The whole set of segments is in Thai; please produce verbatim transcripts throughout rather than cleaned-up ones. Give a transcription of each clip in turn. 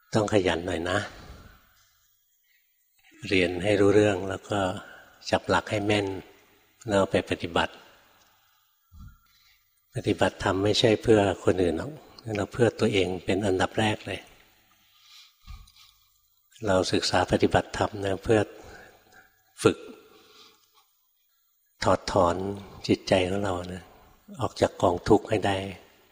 ต้องขยันหน่อยนะเรียนให้รู้เรื่องแล้วก็จับหลักให้แม่นแล้วไปปฏิบัติปฏิบัติธรรมไม่ใช่เพื่อคนอื่นหรอกเราเพื่อตัวเองเป็นอันดับแรกเลยเราศึกษาปฏิบัติธรรมนะเพื่อฝึกถอดถอนจิตใจของเรานะออกจากกองทุกข์ให้ได้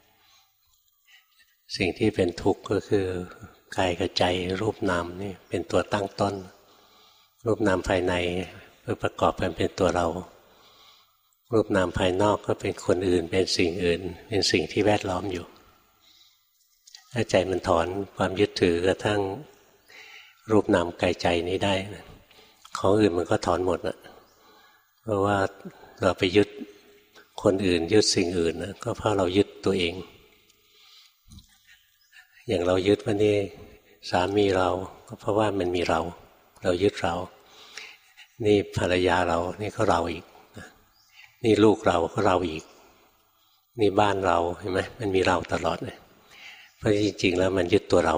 สิ่งที่เป็นทุกข์ก็คือกายกับใจรูปนามนี่เป็นตัวตั้งต้นรูปนามภายในเพื่อประกอบกันเป็นตัวเรารูปนามภายนอกก็เป็นคนอื่นเป็นสิ่งอื่นเป็นสิ่งที่แวดล้อมอยู่ถ้าใจมันถอนความยึดถือกระทั่งรูปนามกายใจนี้ได้ของอื่นมันก็ถอนหมดนะเพราะว่าเราไปยึดคนอื่นยึดสิ่งอื่นนะก็เพราะเรายึดตัวเองอย่างเรายึดว่านี่สามีเราก็เพราะว่ามันมีเราเรายึดเรานี่ภรรยาเรานี่ก็เราอีกนี่ลูกเราก็เราอีกนี่บ้านเราเห็นไหมมันมีเราตลอดเลยเพราะจริงๆแล้วมันยึดตัวเรา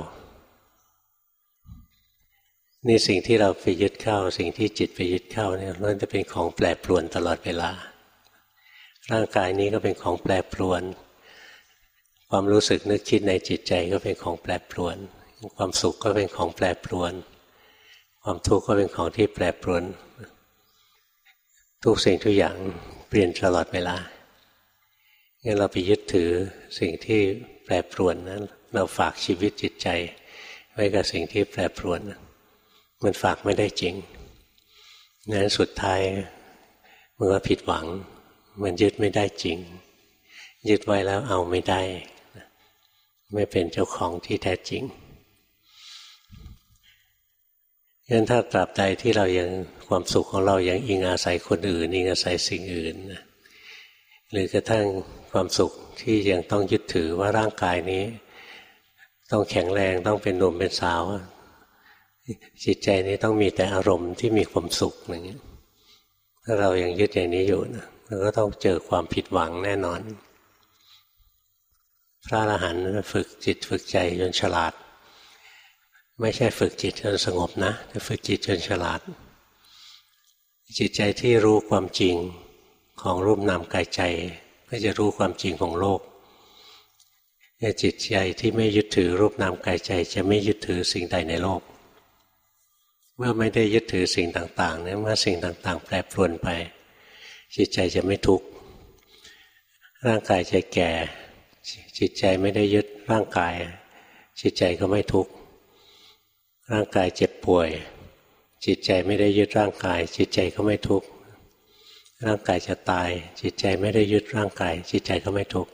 นี่สิ่งที่เราไปยึดเข้าสิ่งที่จิตไปยึดเข้าเนี่ยล้วนจะเป็นของแปรปรวนตลอดเวลาร่างกายนี้ก็เป็นของแปรปรวนความรู้สึกนึกคิดในจิตใจก็เป็นของแปรปรวนความสุขก็เป็นของแปรปรวนความทุกข์ก็เป็นของที่แปรปรวนทุกสิ่งทุกอย่างเปลี่ยนตลอดเวลางั้นเราไปยึดถือสิ่งที่แปรปรวนนั้นเราฝากชีวิตจิตใจไว้กับสิ่งที่แปรปรวนมันฝากไม่ได้จริงงั้นสุดท้ายมันก็ผิดหวังมันยึดไม่ได้จริงยึดไว้แล้วเอาไม่ได้ไม่เป็นเจ้าของที่แท้จริงงั้นถ้าตราบใดที่เรายังความสุขของเรายังอิงอาศัยคนอื่นอิงอาศัยสิ่งอื่นหรือกระทั่งความสุขที่ยังต้องยึดถือว่าร่างกายนี้ต้องแข็งแรงต้องเป็นหนุ่มเป็นสาวจิตใจนี้ต้องมีแต่อารมณ์ที่มีความสุขอย่างนี้ถ้าเรายังยึดอย่างนี้อยู่นะเราก็ต้องเจอความผิดหวังแน่นอนพระอรหันต์ฝึกจิตฝึกใจจนฉลาดไม่ใช่ฝึกจิตจนสงบนะแต่ฝึกจิตจนฉลาดจิตใจที่รู้ความจริงของรูปนามกายใจก็จะรู้ความจริงของโลกจิตใจที่ไม่ยึดถือรูปนามกายใจจะไม่ยึดถือสิ่งใดในโลกเมื่อไม่ได้ยึดถือสิ่งต่างๆเนี่ยเมื่อสิ่งต่างๆแปรปรวนไปจิตใจจะไม่ทุกข์ร่างกายจะแก่จิตใจไม่ได้ยึดร่างกายจิตใจก็ไม่ทุกข์ร่างกายเจ็บป่วยจิตใจไม่ได้ยึดร่างกายจิตใจก็ไม่ทุกข์ร่างกายจะตายจิตใจไม่ได้ยึดร่างกายจิตใจก็ไม่ทุกข์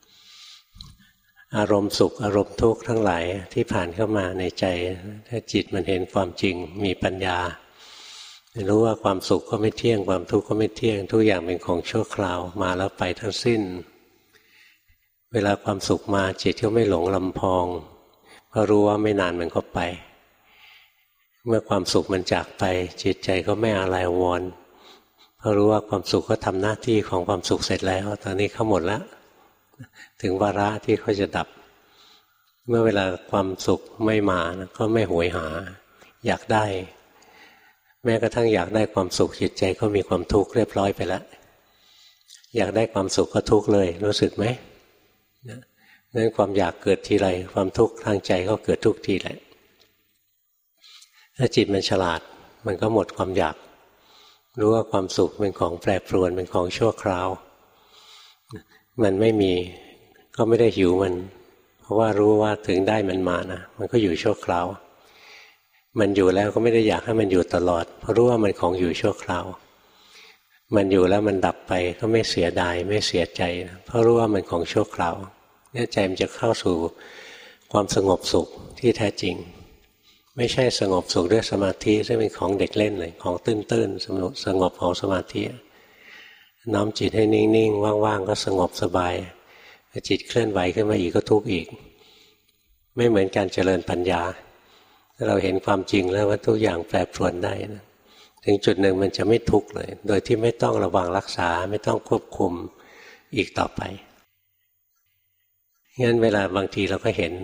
อารมณ์สุขอารมณ์ทุกข์ทั้งหลายที่ผ่านเข้ามาในใจถ้าจิตมันเห็นความจริงมีปัญญารู้ว่าความสุขก็ไม่เที่ยงความทุกข์ก็ไม่เที่ยงทุกอย่างเป็นของชั่วคราวมาแล้วไปทั้งสิ้นเวลาความสุขมาจิตก็ไม่หลงลำพองเพราะรู้ว่าไม่นานมันก็ไปเมื่อความสุขมันจากไปจิตใจก็ไม่อะไรวรเพราะรู้ว่าความสุขก็ทำหน้าที่ของความสุขเสร็จแล้วตอนนี้เขาหมดแล้วถึงวาระที่เขาจะดับเมื่อเวลาความสุขไม่มาก็ไม่โหยหาอยากได้แม้กระทั่งอยากได้ความสุขจิตใจก็มีความทุกข์เรียบร้อยไปแล้วอยากได้ความสุขก็ทุกข์เลยรู้สึกไหมนั้นความอยากเกิดทีไรความทุกข์ทางใจก็เกิดทุกทีแหละถ้าจิตมันฉลาดมันก็หมดความอยากรู้ว่าความสุขเป็นของแปรปรวนเป็นของชั่วคราวมันไม่มีก็ไม่ได้หิวมันเพราะว่ารู้ว่าถึงได้มันมานะมันก็อยู่ชั่วคราวมันอยู่แล้วก็ไม่ได้อยากให้มันอยู่ตลอดเพราะรู้ว่ามันของอยู่ชั่วคราวมันอยู่แล้วมันดับไปก็ไม่เสียดายไม่เสียใจเพราะรู้ว่ามันของชั่วคราวเนี่ยใจมันจะเข้าสู่ความสงบสุขที่แท้จริงไม่ใช่สงบสุขด้วยสมาธิซึ่งเป็นของเด็กเล่นเลยของตื้นๆสงบของสมาธิน้อมจิตให้นิ่งๆว่างๆก็สงบสบายจิตเคลื่อนไหวขึ้นมาอีกก็ทุกข์อีกไม่เหมือนการเจริญปัญญาถ้าเราเห็นความจริงแล้วว่าทุกอย่างแปรปรวนได้นะถึงจุดหนึ่งมันจะไม่ทุกข์เลยโดยที่ไม่ต้องระวังรักษาไม่ต้องควบคุมอีกต่อไปงั้นเวลาบางทีเราก็เห็น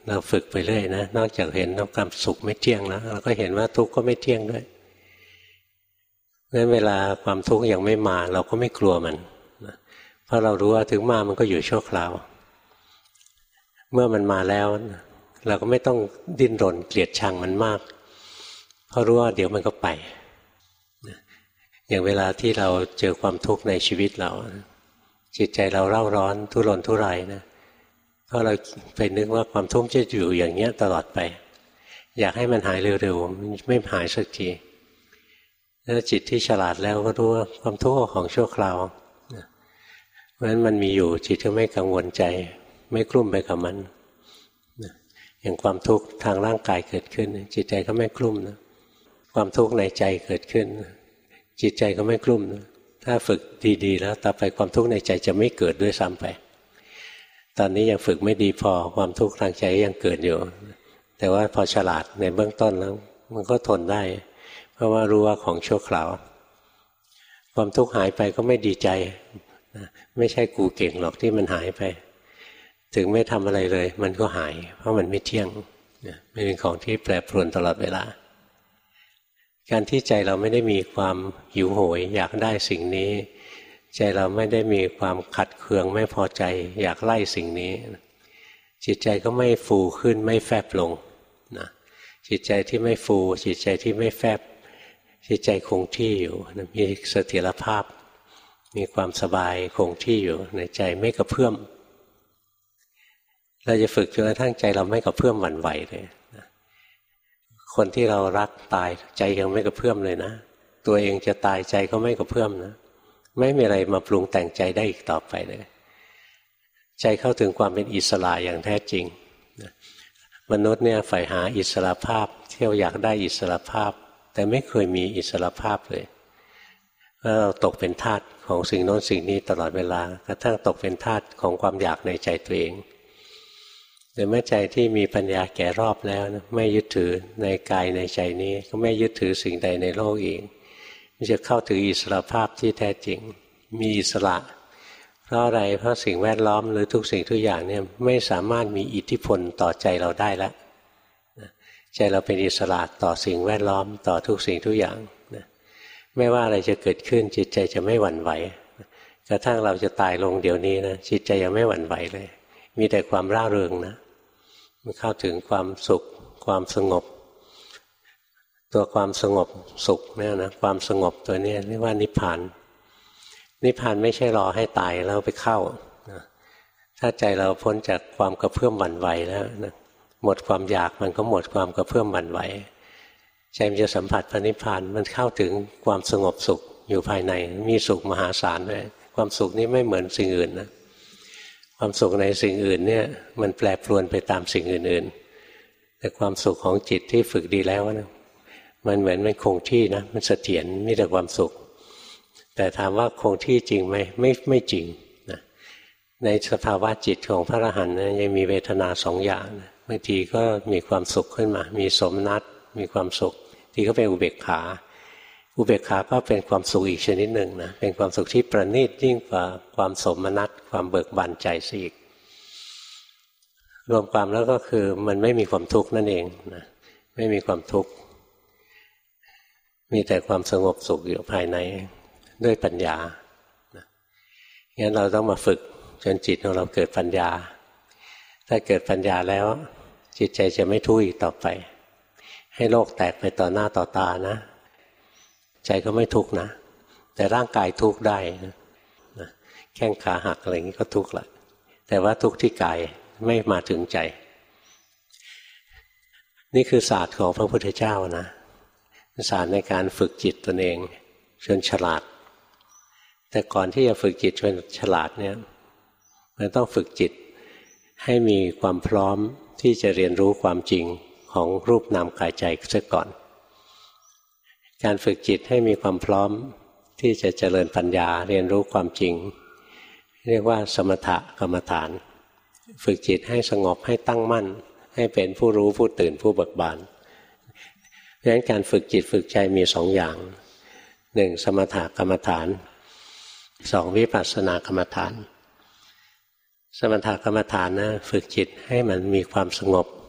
เราฝึกไปเรื่อยนะนอกจากเห็นว่าความสุขไม่เที่ยงแล้วเราก็เห็นว่าทุกข์ก็ไม่เที่ยงด้วยเพราะฉะนั้นเวลาความทุกข์ยังไม่มาเราก็ไม่กลัวมันเพราะเรารู้ว่าถึงมามันก็อยู่ชั่วคราวเมื่อมันมาแล้วเราก็ไม่ต้องดิ้นรนเกลียดชังมันมากเพราะรู้ว่าเดี๋ยวมันก็ไปอย่างเวลาที่เราเจอความทุกข์ในชีวิตเราจิตใจเราเร่าร้อนทุรนทุรายนะเพราะเราไปนึกว่าความทุกข์จะอยู่อย่างเงี้ยตลอดไปอยากให้มันหายเร็วๆมันไม่หายสักทีแล้วจิตที่ฉลาดแล้วก็รู้ว่าความทุกข์ของชั่วคราวเพราะฉะนั้นมันมีอยู่จิตก็ไม่กังวลใจไม่กลุ้มไปกับมันอย่างความทุกข์ทางร่างกายเกิดขึ้นจิตใจก็ไม่กลุ้มนะความทุกข์ในใจเกิดขึ้นจิตใจก็ไม่กลุ้มนะถ้าฝึกดีๆแล้วต่อไปความทุกข์ในใจจะไม่เกิดด้วยซ้ำไปตอนนี้ยังฝึกไม่ดีพอความทุกข์ทางใจยังเกิดอยู่แต่ว่าพอฉลาดในเบื้องต้นแล้วมันก็ทนได้เพราะว่ารู้ว่าของชั่วคราวความทุกข์หายไปก็ไม่ดีใจไม่ใช่กูเก่งหรอกที่มันหายไปถึงไม่ทำอะไรเลยมันก็หายเพราะมันไม่เที่ยงมันเป็นของที่แปรปรวนตลอดเวลาการที่ใจเราไม่ได้มีความหิวโหยอยากได้สิ่งนี้ใจเราไม่ได้มีความขัดเคืองไม่พอใจอยากไล่สิ่งนี้จิตใจก็ไม่ฟูขึ้นไม่แฟบลงนะจิตใจที่ไม่ฟูจิตใจที่ไม่แฟบจิตใจคงที่อยู่มีเสถียรภาพมีความสบายคงที่อยู่ในใจไม่กระเพื่อมเราจะฝึกจนกระทั่งใจเราไม่กระเพื่อมหวั่นไหวเลยนะคนที่เรารักตายใจยังไม่กระเพื่อมเลยนะตัวเองจะตายใจก็ไม่กระเพื่อมนะไม่มีอะไรมาปรุงแต่งใจได้อีกต่อไปเลยใจเข้าถึงความเป็นอิสระอย่างแท้จริงนะมนุษย์เนี่ยใฝ่หาอิสระภาพเที่ยวอยากได้อิสระภาพแต่ไม่เคยมีอิสระภาพเลยเราตกเป็นทาสของสิ่งโน้นสิ่งนี้ตลอดเวลากระทั่งตกเป็นทาสของความอยากในใจตัวเองแต่เมื่อใจที่มีปัญญาแก่รอบแล้วนะไม่ยึดถือในกายในใจนี้ก็ไม่ยึดถือสิ่งใดในโลกเองมันจะเข้าถึงอิสระภาพที่แท้จริงมีอิสระเพราะอะไรเพราะสิ่งแวดล้อมหรือทุกสิ่งทุกอย่างเนี่ยไม่สามารถมีอิทธิพลต่อใจเราได้แล้วใจเราเป็นอิสระต่อสิ่งแวดล้อมต่อทุกสิ่งทุกอย่างไม่ว่าอะไรจะเกิดขึ้นจิตใจจะไม่หวั่นไหวกระทั่งเราจะตายลงเดี๋ยวนี้นะจิตใจยังไม่หวั่นไหวเลยมีแต่ความร่าเริงนะมันเข้าถึงความสุขความสงบตัวความสงบสุขเนี่ยนะความสงบตัวนี้เรียกว่านิพพานนิพพานไม่ใช่รอให้ตายแล้วไปเข้านะถ้าใจเราพ้นจากความกระเพื่อมหวั่นไหวแล้วนะหมดความอยากมันก็หมดความกระเพื่อมหวั่นไหวใจมันจะสัมผัสพระนิพพานมันเข้าถึงความสงบสุขอยู่ภายในมีสุขมหาศาลด้วยความสุขนี้ไม่เหมือนสิ่งอื่นนะความสุขในสิ่งอื่นเนี่ยมันแปรปรวนไปตามสิ่งอื่นๆแต่ความสุขของจิตที่ฝึกดีแล้วนะมันเหมือนมันคงที่นะมันเสถียรมีแต่ความสุขแต่ถามว่าคงที่จริงไหมไม่ไม่จริงนะในสภาวะจิตของพระอรหันต์นะยังมีเวทนาสองอย่างนะบางทีก็มีความสุขขึ้นมามีสมนัสมีความสุขทีก็เป็นอุเบกขาอุเบกขาก็เป็นความสุขอีกชนิดหนึ่งนะเป็นความสุขที่ประณีตยิ่งกว่าความสมนัสความเบิกบานใจซะอีกรวมความแล้วก็คือมันไม่มีความทุกข์นั่นเองนะไม่มีความทุกข์มีแต่ความสงบสุขอยู่ภายในด้วยปัญญางั้นเราต้องมาฝึกจนจิตของเราเกิดปัญญาถ้าเกิดปัญญาแล้วจิตใจจะไม่ทุกข์อีกต่อไปให้โลกแตกไปต่อหน้าต่อตานะใจก็ไม่ทุกข์นะแต่ร่างกายทุกข์ได้นะแข้งขาหักอะไรอย่างนี้ก็ทุกข์แหละแต่ว่าทุกข์ที่กายไม่มาถึงใจนี่คือศาสตร์ของพระพุทธเจ้านะศาสตร์ในการฝึกจิตตนเองจนฉลาดแต่ก่อนที่จะฝึกจิตจนฉลาดเนี่ยมันต้องฝึกจิตให้มีความพร้อมที่จะเรียนรู้ความจริงของรูปนามกายใจซะก่อนการฝึกจิตให้มีความพร้อมที่จะเจริญปัญญาเรียนรู้ความจริงเรียกว่าสมถกรรมฐานฝึกจิตให้สงบให้ตั้งมั่นให้เป็นผู้รู้ผู้ตื่นผู้เบิกบานเพราะฉะนั้นการฝึกจิตฝึกใจมีสองอย่างหนึ่งสมถกรรมฐานสองวิปัสสนากรรมฐานสมถกรรมฐานนะฝึกจิตให้มันมีความสงบ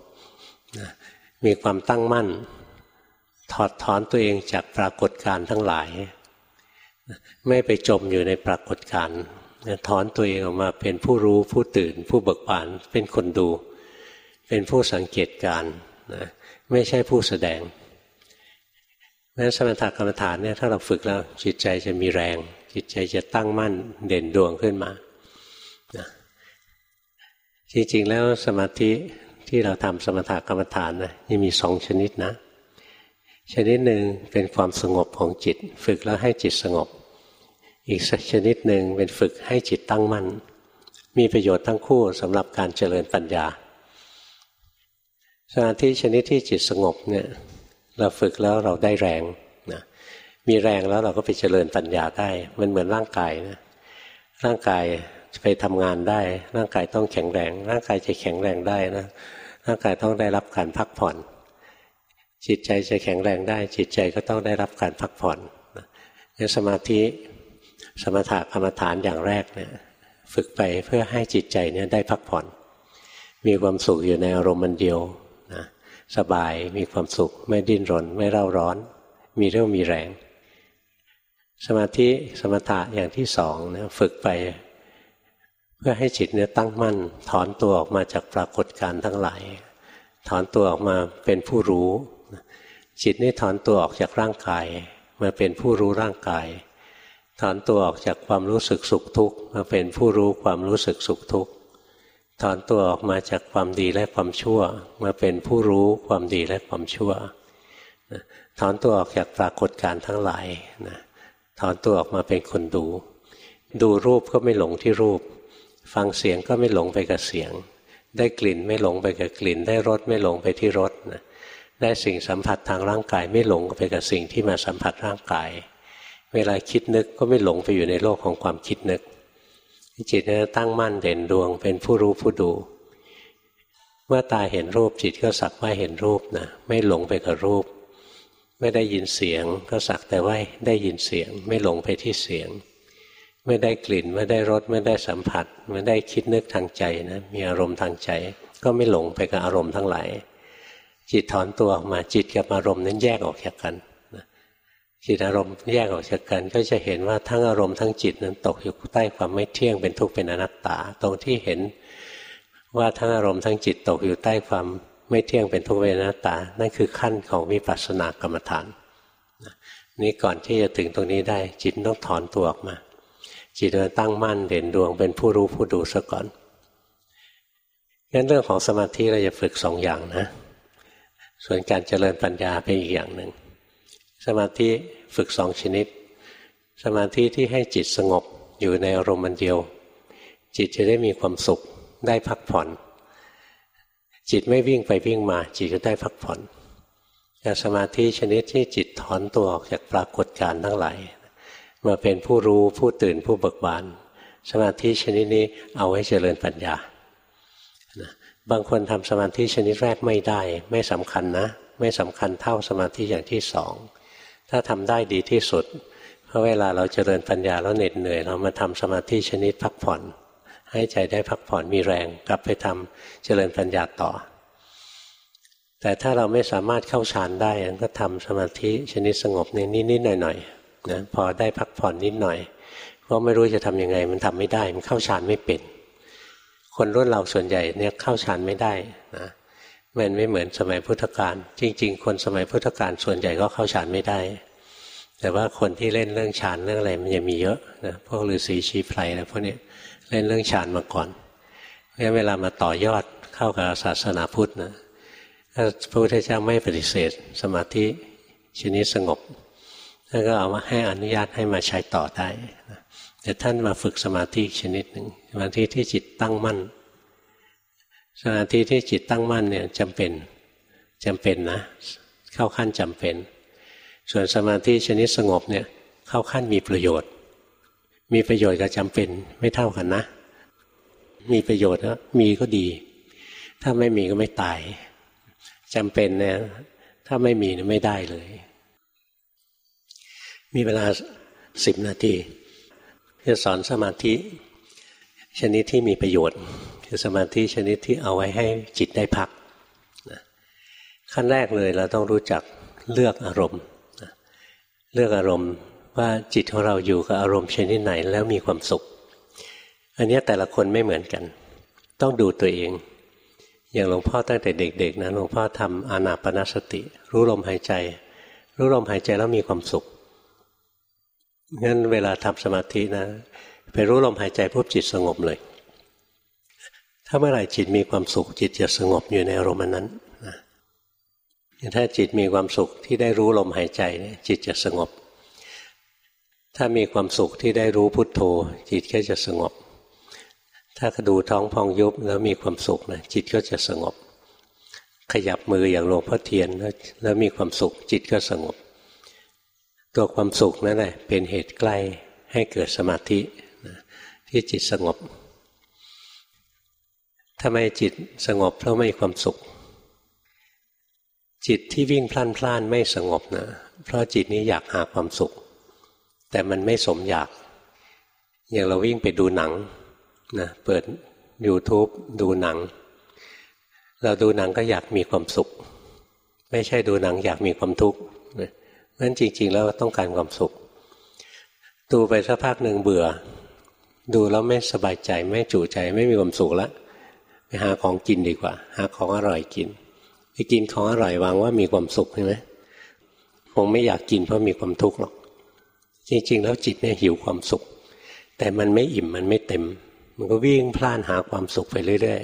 นะมีความตั้งมั่นถอดถอนตัวเองจากปรากฏการณ์ทั้งหลายนะไม่ไปจมอยู่ในปรากฏการณ์นะถอนตัวเองออกมาเป็นผู้รู้ผู้ตื่นผู้เบิกบานเป็นคนดูเป็นผู้สังเกตการณ์นะไม่ใช่ผู้แสดงนั้นสมถกรรมฐานเนี่ยถ้าเราฝึกแล้วจิตใจจะมีแรงจิตใจจะตั้งมั่นเด่นดวงขึ้นมานะจริงๆแล้วสมาธิที่เราทำสมถกรรมฐานนะยังมีสองชนิดนะชนิดหนึ่งเป็นความสงบของจิตฝึกแล้วให้จิตสงบอีกชนิดหนึ่งเป็นฝึกให้จิตตั้งมั่นมีประโยชน์ทั้งคู่สำหรับการเจริญปัญญาสมาธิชนิดที่จิตสงบเนี่ยเราฝึกแล้วเราได้แรงนะมีแรงแล้วเราก็ไปเจริญปัญญาได้มันเหมือนร่างกายนะร่างกายไปทำงานได้ร่างกายต้องแข็งแรงร่างกายจะแข็งแรงได้นะร่างกายต้องได้รับการพักผ่อนจิตใจจะแข็งแรงได้จิตใจก็ต้องได้รับการพักผ่อนงั้นสมาธิสมถกรรมฐานอย่างแรกเนี่ยฝึกไปเพื่อให้จิตใจเนี่ยได้พักผ่อนมีความสุขอยู่ในอารมณ์มันเดียวนะสบายมีความสุขไม่ดิ้นรนไม่เร่าร้อนมีเรี่ยวมีแรงสมาธิสมถะอย่างที่สองเนี่ยฝึกไปเพื่อให้จิตเนี่ยตั้งมั่นถอนตัวออกมาจากปรากฏการณ์ทั้งหลายถอนตัวออกมาเป็นผู้รู้จิตนี่ถอนตัวออกจากร่างกายมาเป็นผู้รู้ร่างกายถอนตัวออกจากความรู้สึกสุขทุกข์มาเป็นผู้รู้ความรู้สึกสุขทุกข์ถอนตัวออกมาจากความดีและความชั่วมาเป็นผู้รู้ความดีและความชั่วถอนตัวออกจากปรากฏการณ์ทั้งหลายถอนตัวออกมาเป็นคนดูดูรูปก็ไม่หลงที่รูปฟังเสียงก็ไม่หลงไปกับเสียงได้กลิ่นไม่หลงไปกับกลิ่นได้รสไม่หลงไปที่รสได้สิ่งสัมผัสทางร่างกายไม่หลงไปกับสิ่งที่มาสัมผัสร่างกายเวลาคิดนึกก็ไม่หลงไปอยู่ในโลกของความคิดนึกจิตเนี่ยตั้งมั่นเด่นดวงเป็นผู้รู้ผู้ดูเมื่อตาเห็นรูปจิตก็สักว่าเห็นรูปนะไม่หลงไปกับรูปไม่ได้ยินเสียงก็สักแต่ว่าได้ยินเสียงไม่หลงไปที่เสียงไม่ได้กลิ่นไม่ได้รสไม่ได้สัมผัสไม่ได้คิดนึกทางใจนะมีอารมณ์ทางใจก็ไม่หลงไปกับอารมณ์ทั้งหลายจิตถอนตัวออกมาจิตกับอารมณ์นั้นแยกออกจากกันจิตอารมณ์แยกออกจากกันก็จะเห็นว่าทั้งอารมณ์ทั้งจิตนั้นตกอยู่ใต้ความไม่เที่ยงเป็นทุกข์เป็นอนัตตาตรงที่เห็นว่าทั้งอารมณ์ทั้งจิตตกอยู่ใต้ความไม่เที่ยงเป็นทุกข์เป็นอนัตตานั่นคือขั้นของวิปัสสนากรรมฐานนี่ก่อนที่จะถึงตรงนี้ได้จิตต้องถอนตัวออกมาจิตมันตั้งมั่นเด่นดวงเป็นผู้รู้ผู้ดูซะก่อนงั้นเรื่องของสมาธิเราจะฝึกสองอย่างนะส่วนการเจริญปัญญาเป็นอีกอย่างหนึ่งสมาธิฝึกสองชนิดสมาธิที่ให้จิตสงบอยู่ในอารมณ์เดียวจิตจะได้มีความสุขได้พักผ่อนจิตไม่วิ่งไปวิ่งมาจิตก็ได้พักผ่อนแต่สมาธิชนิดที่จิตถอนตัวออกจากปรากฏการณ์ทั้งหลายมาเป็นผู้รู้ผู้ตื่นผู้เบิกบานสมาธิชนิดนี้เอาไว้เจริญปัญญาบางคนทำสมาธิชนิดแรกไม่ได้ไม่สำคัญนะไม่สำคัญเท่าสมาธิอย่างที่สองถ้าทำได้ดีที่สุดเพราะเวลาเราเจริญปัญญาแล้วเหน็ดเหนื่อยเรามาทำสมาธิชนิดพักผ่อนให้ใจได้พักผ่อนมีแรงกลับไปทำเจริญปัญญาต่อแต่ถ้าเราไม่สามารถเข้าฌานได้ก็ทำสมาธิชนิดสงบในนิดๆหน่อยๆนะพอได้พักผ่อนนิดหน่อยเพราะไม่รู้จะทำยังไงมันทำไม่ได้มันเข้าฌานไม่เป็นคนรุ่นเราส่วนใหญ่เนี่ยเข้าฌานไม่ได้นะมันไม่เหมือนสมัยพุทธกาลจริงๆคนสมัยพุทธกาลส่วนใหญ่ก็เข้าฌานไม่ได้แต่ว่าคนที่เล่นเรื่องฌานเรื่องอะไรมันยังมีเยอะนะพวกฤาษีชีไพรอะไรพวกนี้เล่นเรื่องฌานมาก่อนเพราะเวลามาต่อยอดเข้ากับศาสนาพุทธนะพระพุทธเจ้าไม่ปฏิเสธสมาธิชนิดสงบท่านก็เอามาให้อนุญาตให้มาใช้ต่อได้นะแต่ท่านมาฝึกสมาธิชนิดหนึ่งสมาธิที่จิตตั้งมั่นสมาธิที่จิตตั้งมั่นเนี่ยจำเป็นจำเป็นนะเข้าขั้นจำเป็นส่วนสมาธิชนิดสงบเนี่ยเข้าขั้นมีประโยชน์มีประโยชน์กับจำเป็นไม่เท่ากันนะมีประโยชน์นะมีก็ดีถ้าไม่มีก็ไม่ตายจำเป็นเนี่ยถ้าไม่มีเนี่ยไม่ได้เลยมีเวลาสิบนาทีจะสอนสมาธิชนิดที่มีประโยชน์คือสมาธิชนิดที่เอาไว้ให้จิตได้พักนะขั้นแรกเลยเราต้องรู้จักเลือกอารมณ์เลือกอารมณ์ว่าจิตของเราอยู่กับอารมณ์ชนิดไหนแล้วมีความสุขอันนี้แต่ละคนไม่เหมือนกันต้องดูตัวเองอย่างหลวงพ่อตั้งแต่เด็กๆนะหลวงพ่อทำอานาปานสติรู้ลมหายใจรู้ลมหายใจแล้วมีความสุขงั้นเวลาทำสมาธินะไปรู้ลมหายใจปุ๊บจิตสงบเลยถ้าเมื่อไหร่จิตมีความสุขจิตจะสงบอยู่ในอารมณ์นั้นนะถ้าจิตมีความสุขที่ได้รู้ลมหายใจเนี่ยจิตจะสงบถ้ามีความสุขที่ได้รู้พุทโธจิตก็จะสงบถ้าดูท้องพองยุบแล้วมีความสุขนะจิตก็จะสงบขยับมืออย่างหลวงพ่อเทียนแล้วแล้วมีความสุขจิตก็สงบตัวความสุขนั่นแหละเป็นเหตุใกล้ให้เกิดสมาธินะที่จิตสงบทำไมจิตสงบเพราะมีความสุขจิตที่วิ่งพล่านพล่านไม่สงบนะเพราะจิตนี้อยากหาความสุขแต่มันไม่สมอยากอย่างเราวิ่งไปดูหนังนะเปิด YouTube ดูหนังเราดูหนังก็อยากมีความสุขไม่ใช่ดูหนังอยากมีความทุกข์นะงั้นจริงๆแล้วต้องการความสุขดูไปสักพักหนึ่งเบื่อดูแล้วไม่สบายใจไม่จุใจไม่มีความสุขแล้วไปหาของกินดีกว่าหาของอร่อยกินไปกินของอร่อยหวังว่ามีความสุขใช่ไหมคงไม่อยากกินเพราะมีความทุกข์หรอกจริงๆแล้วจิตเนี่ยหิวความสุขแต่มันไม่อิ่มมันไม่เต็มมันก็วิ่งพล่านหาความสุขไปเรื่อย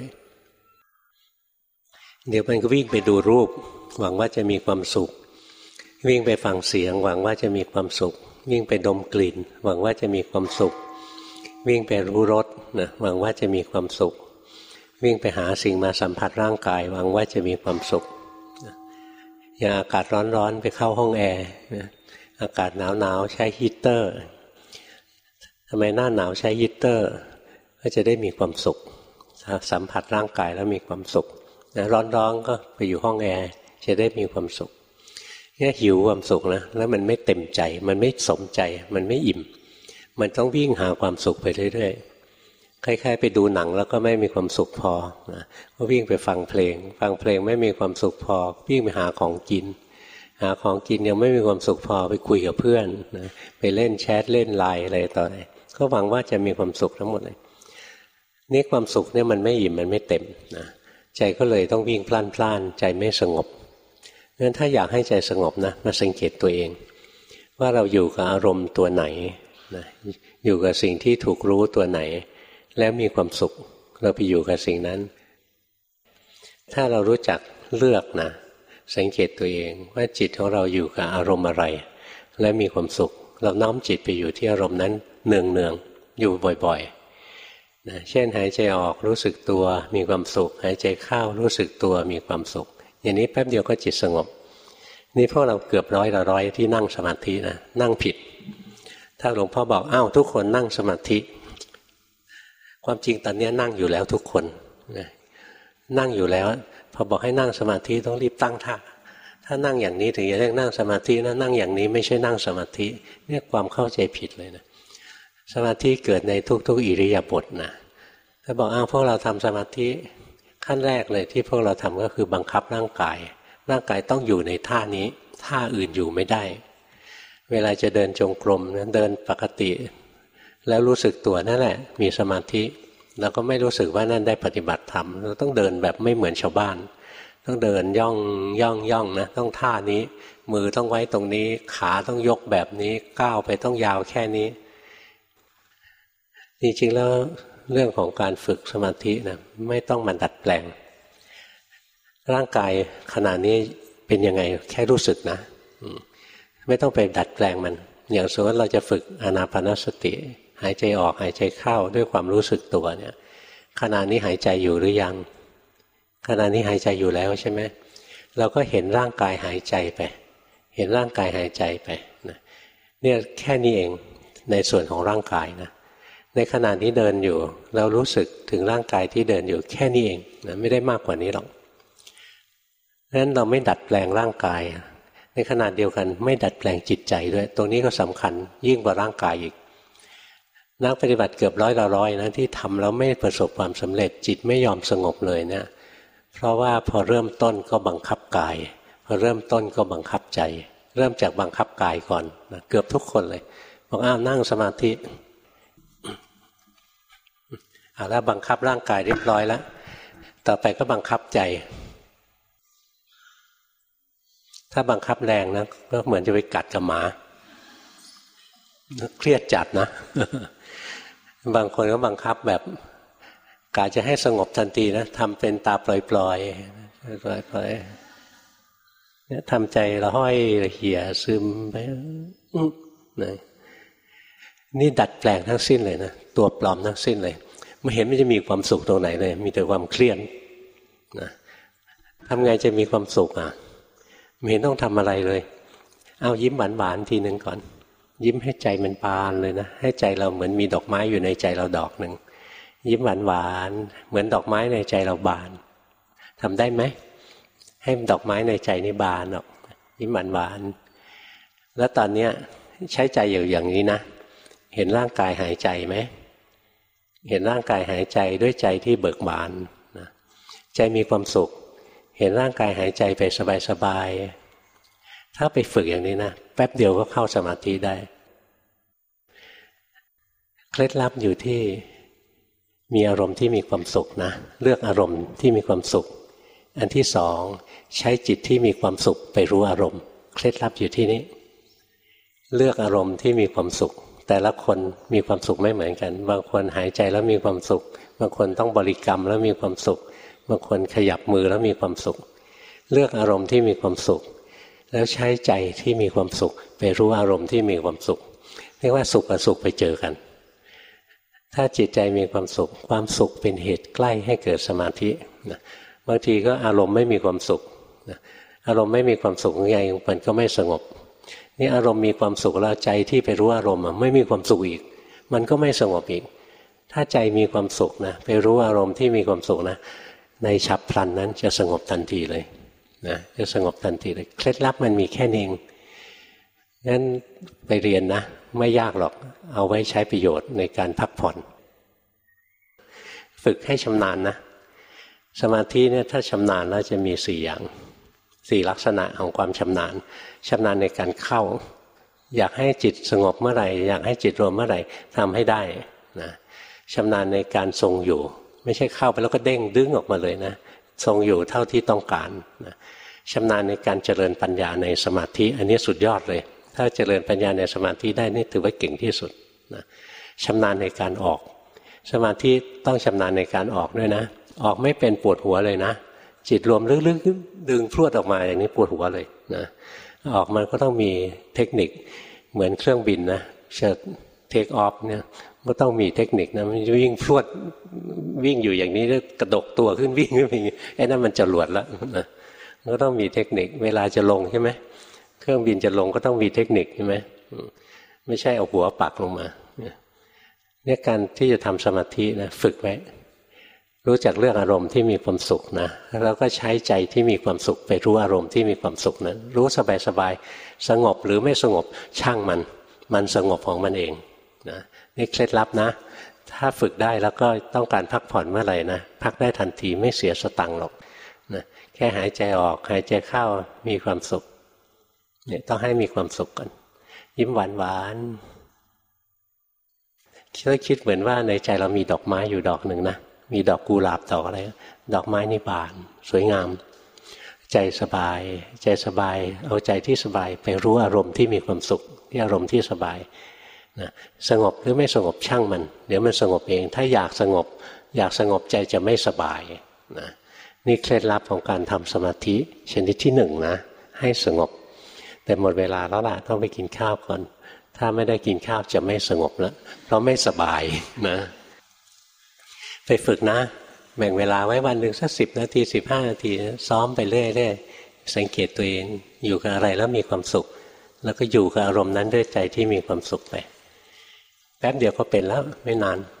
ๆเดี๋ยวมันก็วิ่งไปดูรูปหวังว่าจะมีความสุขวิ่งไปฟังเสียงหวังว่าจะมีความสุขวิ่งไปดมกลิ่นหวังว่าจะมีความสุขวิ่งไปรู้รสนะหวังว่าจะมีความสุขวิ่งไปหาสิ่งมาสัมผัสร่างกายหวังว่าจะมีความสุขอย่างอากาศร้อนๆไปเข้าห้องแอร์อากาศหนาวๆใช้ฮีตเตอร์ทำไมหน้าหนาวใช้ฮีตเตอร์ก็จะได้มีความสุขสัมผัสร่างกายแล้วมีความสุขร้อนๆก็ไปอยู่ห้องแอร์จะได้มีความสุขเนี่ยหิวความสุขนะแล้วมันไม่เต็มใจมันไม่สมใจมันไม่อิ่มมันต้องวิ่งหาความสุขไปเรื่อยๆคล้ายๆไปดูหนังแล้วก็ไม่มีความสุขพอนะก็วิ่งไปฟังเพลงฟังเพลงไม่มีความสุขพอวิ่งไปหาของกินหาของกินยังไม่มีความสุขพอไปคุยกับเพื่อนนะไปเล่นแชทเล่นไลน์อะไรต่ออะไรก็หวังว่าจะมีความสุขทั้งหมดเลยนี่ความสุขเนี่ยมันไม่อิ่มมันไม่เต็มนะใจก็เลยต้องวิ่งพล่านพล่านใจไม่สงบงั้นถ้าอยากให้ใจสงบนะมาสังเกตตัวเองว่าเราอยู่กับอารมณ์ตัวไหนนะอยู่กับสิ่งที่ถูกรู้ตัวไหนแล้วมีความสุขเราไปอยู่กับสิ่งนั้นถ้าเรารู้จักเลือกนะสังเกตตัวเองว่าจิตของเราอยู่กับอารมณ์อะไรและมีความสุขเราน้อมจิตไปอยู่ที่อารมณ์นั้นเนืองๆอยู่บ่อยๆนะเช่นหายใจออกรู้สึกตัวมีความสุขหายใจเข้ารู้สึกตัวมีความสุขอย่างนี้แป๊บเดียวก็จิตสงบนี่พวกเราเกือบร้อยละร้อยที่นั่งสมาธินะนั่งผิดถ้าหลวงพ่อบอกอ้าวทุกคนนั่งสมาธิความจริงตอนนี้นั่งอยู่แล้วทุกคนนะนั่งอยู่แล้วพอบอกให้นั่งสมาธิต้องรีบตั้งท่าถ้านั่งอย่างนี้ถึงจะเรียกนั่งสมาธินะนั่งอย่างนี้ไม่ใช่นั่งสมาธิเนี่ยความเข้าใจผิดเลยนะสมาธิเกิดในทุกๆอิริยาบถนะถ้าบอกอ้าวพวกเราทำสมาธิขั้นแรกเลยที่พวกเราทำก็คือบังคับร่างกายร่างกายต้องอยู่ในท่านี้ท่าอื่นอยู่ไม่ได้เวลาจะเดินจงกรมนั้นเดินปกติแล้วรู้สึกตัวนั่นแหละมีสมาธิเราก็ไม่รู้สึกว่านั่นได้ปฏิบัติธรรมเราต้องเดินแบบไม่เหมือนชาวบ้านต้องเดินย่องย่องย่องนะต้องท่านี้มือต้องไว้ตรงนี้ขาต้องยกแบบนี้ก้าวไปต้องยาวแค่นี้จริงๆแล้วเรื่องของการฝึกสมาธินะไม่ต้องมาดัดแปลงร่างกายขณะนี้เป็นยังไงแค่รู้สึกนะไม่ต้องไปดัดแปลงมันอย่างสมมติเราจะฝึกอานาปานสติหายใจออกหายใจเข้าด้วยความรู้สึกตัวเนี่ยขณะนี้หายใจอยู่หรือยังขณะนี้หายใจอยู่แล้วใช่ไหมเราก็เห็นร่างกายหายใจไปเห็นร่างกายหายใจไปนะเนี่ยแค่นี้เองในส่วนของร่างกายนะในขณะที่เดินอยู่เรารู้สึกถึงร่างกายที่เดินอยู่แค่นี้เองนะไม่ได้มากกว่านี้หรอกนั้นเราไม่ดัดแปลงร่างกายในขณะเดียวกันไม่ดัดแปลงจิตใจด้วยตรงนี้ก็สำคัญยิ่งกว่าร่างกายอีกนักปฏิบัติเกือบร้อยละร้อยนะที่ทำแล้วไม่ประสบความสำเร็จจิตไม่ยอมสงบเลยเนี่ยเพราะว่าพอเริ่มต้นก็บังคับกายพอเริ่มต้นก็บังคับใจเริ่มจากบังคับกายก่อนนะเกือบทุกคนเลยบอกอ้าวนั่งสมาธิเอาแล้วบังคับร่างกายเรียบร้อยแล้วต่อไปก็บังคับใจถ้าบังคับแรงนะก็เหมือนจะไปกัดกับหมาเครียดจัดนะบางคนก็บังคับแบบกะจะให้สงบทันทีนะทำเป็นตาปล่อยๆปล่อยๆเนี่ยทำใจละห้อยละเหี่ยซึมไปนะนี่ดัดแปลงทั้งสิ้นเลยนะตัวปลอมทั้งสิ้นเลยไม่เห็นไม่จะมีความสุขตรงไหนเลยมีแต่ความเครียดนะทำไงจะมีความสุขอ่ะไม่เห็นต้องทำอะไรเลยเอายิ้มหวานๆทีนึงก่อนยิ้มให้ใจมันบานเลยนะให้ใจเราเหมือนมีดอกไม้อยู่ในใจเราดอกหนึ่งยิ้มหวานๆเหมือนดอกไม้ในใจเราบานทำได้ไหมให้ดอกไม้ในใจนี่บานออกยิ้มหวานๆแล้วตอนนี้ใช้ใจอยู่อย่างนี้นะเห็นร่างกายหายใจไหมเห็นร่างกายหายใจด้วยใจที่เบิกบานนะใจมีความสุขเห็นร่างกายหายใจไปสบายๆถ้าไปฝึกอย่างนี้นะแป๊บเดียวก็เข้าสมาธิได้เคล็ดลับอยู่ที่มีอารมณ์ที่มีความสุขนะเลือกอารมณ์ที่มีความสุขอันที่สองใช้จิตที่มีความสุขไปรู้อารมณ์เคล็ดลับอยู่ที่นี้เลือกอารมณ์ที่มีความสุขแต่ละคนมีความสุขไม่เหมือนกันบางคนหายใจแล้วมีความสุขบางคนต้องบริกรรมแล้วมีความสุขบางคนขยับมือแล้วมีความสุขเลือกอารมณ์ที่มีความสุขแล้วใช้ใจที่มีความสุขไปรู้อารมณ์ที่มีความสุขเรียกว่าสุขกับสุขไปเจอกันถ้าจิตใจมีความสุขความสุขเป็นเหตุใกล้ให้เกิดสมาธินะบางทีก็อารมณ์ไม่มีความสุขนะอารมณ์ไม่มีความสุขยังไงมันก็ไม่สงบนี่อารมณ์มีความสุขแล้วใจที่ไปรู้อารมณ์ไม่มีความสุขอีกมันก็ไม่สงบอีกถ้าใจมีความสุขนะไปรู้อารมณ์ที่มีความสุขนะในฉับพลันนั้นจะสงบทันทีเลยนะจะสงบทันทีเลยเคล็ดลับมันมีแค่นี้เองงั้นไปเรียนนะไม่ยากหรอกเอาไว้ใช้ประโยชน์ในการพักผ่อนฝึกให้ชำนาญนะสมาธิเนี่ยถ้าชำนาญแล้วจะมีสี่อย่างสี่ลักษณะของความชำนาญชำนาญในการเข้าอยากให้จิตสงบเมื่อไหร่อยากให้จิตรวมเมื่อไหร่ทำให้ได้นะชำนาญในการทรงอยู่ไม่ใช่เข้าไปแล้วก็เด้งดึงออกมาเลยนะทรงอยู่เท่าที่ต้องการนะชำนาญในการเจริญปัญญาในสมาธิอันนี้สุดยอดเลยถ้าเจริญปัญญาในสมาธิได้นี่ถือว่าเก่งที่สุดนะชำนาญในการออกสมาธิต้องชำนาญในการออกด้วยนะออกไม่เป็นปวดหัวเลยนะจิตรวมลึกๆดึงพรวดออกมาอย่างนี้ปวดหัวเลยนะออกมันก็ต้องมีเทคนิคเหมือนเครื่องบินนะจะเทคออฟเนี่ยก็ต้องมีเทคนิคนะมันวิ่งพรวดวิ่งอยู่อย่างนี้แล้วกระดกตัวขึ้นวิ่งขึ้นไปไอ้นั่นมันจรวดแล้วนะก็ต้องมีเทคนิคเวลาจะลงใช่ไหมเครื่องบินจะลงก็ต้องมีเทคนิคใช่ไหมไม่ใช่เอาหัวปักลงมาเนี่ยการที่จะทำสมาธินะฝึกไว้รู้จักเลือกอารมณ์ที่มีความสุขนะแล้วก็ใช้ใจที่มีความสุขไปรู้อารมณ์ที่มีความสุขนั้นรู้สบายๆสงบหรือไม่สงบช่างมันมันสงบของมันเองนะนี่เคล็ดลับนะถ้าฝึกได้แล้วก็ต้องการพักผ่อนเมื่อไหร่นะพักได้ทันทีไม่เสียสตังค์หรอกนะแค่หายใจออกหายใจเข้ามีความสุขเนี่ยต้องให้มีความสุขกันยิ้มหวานหวานคิดคิดเหมือนว่าในใจเรามีดอกไม้อยู่ดอกหนึ่งนะมีดอกกุหลาบดอกอะไรดอกไม้นี่บานสวยงามใจสบายใจสบายเอาใจที่สบายไปรู้อารมณ์ที่มีความสุขที่อารมณ์ที่สบายนะสงบหรือไม่สงบช่างมันเดี๋ยวมันสงบเองถ้าอยากสงบอยากสงบใจจะไม่สบายนะนี่เคล็ดลับของการทำสมาธิชนิดที่หนึ่งนะให้สงบแต่หมดเวลาแล้วล่ะต้องไปกินข้าวก่อนถ้าไม่ได้กินข้าวจะไม่สงบแล้วเพราะไม่สบายนะไปฝึกนะแบ่งเวลาไว้วันหนึ่งสักสิบนาทีสิบห้านาทีซ้อมไปเรื่อยๆสังเกตตัวเองอยู่กับอะไรแล้วมีความสุขแล้วก็อยู่กับอารมณ์นั้นด้วยใจที่มีความสุขไปแป๊บเดียวก็เป็นแล้วไม่นาน